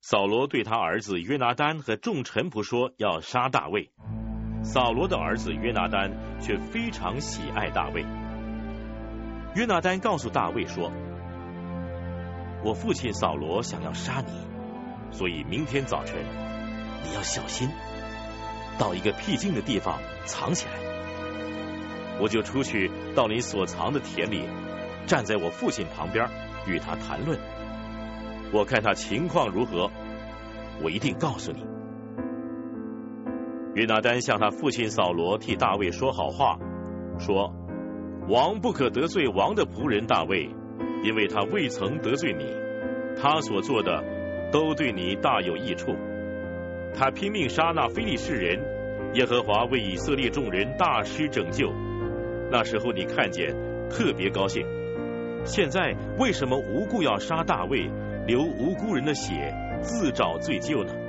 扫罗对他儿子约拿单和众臣仆说要杀大卫，扫罗的儿子约拿单却非常喜爱大卫。约拿单告诉大卫说：我父亲扫罗想要杀你，所以明天早晨你要小心，到一个僻静的地方藏起来。我就出去到你所藏的田里，站在我父亲旁边与他谈论。我看他情况如何，我一定告诉你。约拿单向他父亲扫罗替大卫说好话，说：王不可得罪王的仆人大卫，因为他未曾得罪你，他所做的都对你大有益处。他拼命杀那非利士人，耶和华为以色列众人大施拯救。那时候你看见特别高兴。现在为什么无故要杀大卫，流无辜人的血，自找罪咎呢？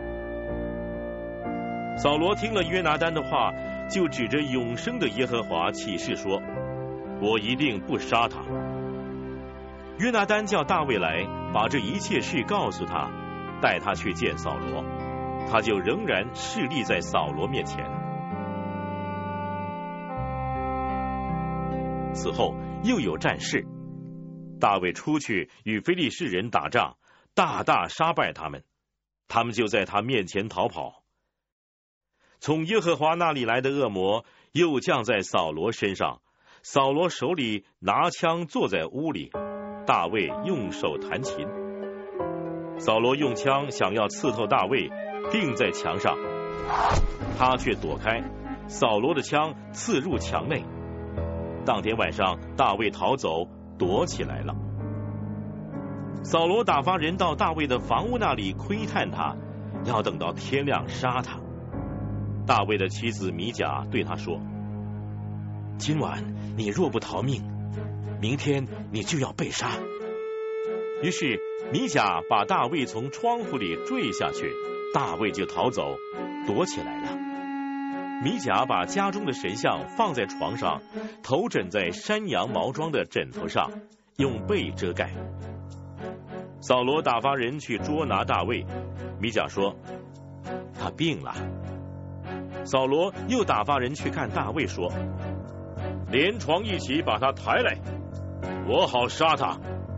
扫罗听了约拿单的话，就指着永生的耶和华起誓说：我一定不杀他。约拿单叫大卫来，把这一切事告诉他，带他去见扫罗，他就仍然侍立在扫罗面前。此后又有战事，大卫出去与非利士人打仗，大大杀败他们，他们就在他面前逃跑。从耶和华那里来的恶魔又降在扫罗身上，扫罗手里拿枪坐在屋里，大卫用手弹琴。扫罗用枪想要刺透大卫，钉在墙上，他却躲开，扫罗的枪刺入墙内。当天晚上，大卫逃走，躲起来了。扫罗打发人到大卫的房屋那里窥探他，要等到天亮杀他。大卫的妻子米甲对他说：今晚你若不逃命，明天你就要被杀。于是米甲把大卫从窗户里坠下去，大卫就逃走，躲起来了。米甲把家中的神像放在床上，头枕在山羊毛装的枕头上，用被遮盖。扫罗打发人去捉拿大卫，米甲说：他病了。扫罗又打发人去看大卫，说：连床一起把他抬来，我好杀他。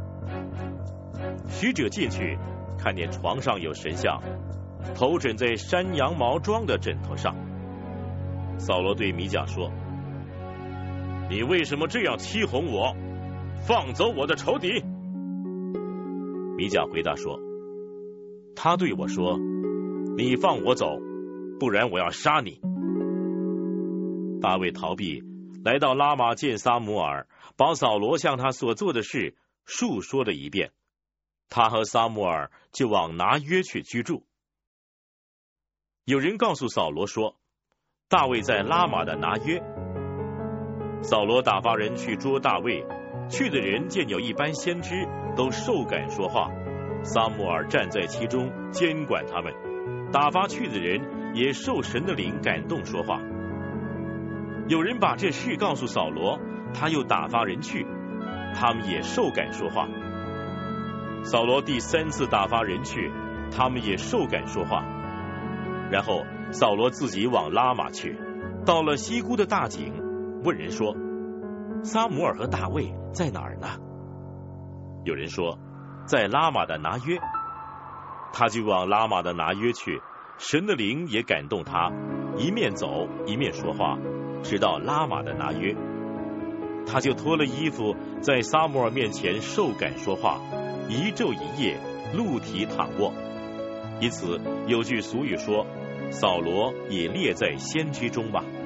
使者进去，看见床上有神像，头枕在山羊毛装的枕头上。扫罗对米甲说：你为什么这样欺哄我，放走我的仇敌？米甲回答说：他对我说，你放我走，不然我要杀你。大卫逃避，来到拉玛见撒母耳，把扫罗向他所做的事述说了一遍。他和撒母耳就往拿约去居住。有人告诉扫罗说，大卫在拉玛的拿约。扫罗打发人去捉大卫，去的人见有一班先知都受感说话，撒母耳站在其中监管他们，打发去的人也受神的灵感动说话。有人把这事告诉扫罗，他又打发人去，他们也受感说话。扫罗第3次打发人去，他们也受感说话。然后扫罗自己往拉玛去，到了西姑的大井，问人说：撒母耳和大卫在哪儿呢？有人说，在拉玛的拿约。他就往拉玛的拿约去，神的灵也感动他，一面走一面说话，直到拉玛的拿约。他就脱了衣服，在撒母耳面前受感说话，一昼一夜露体躺卧。因此有句俗语说，扫罗也列在先知中吧。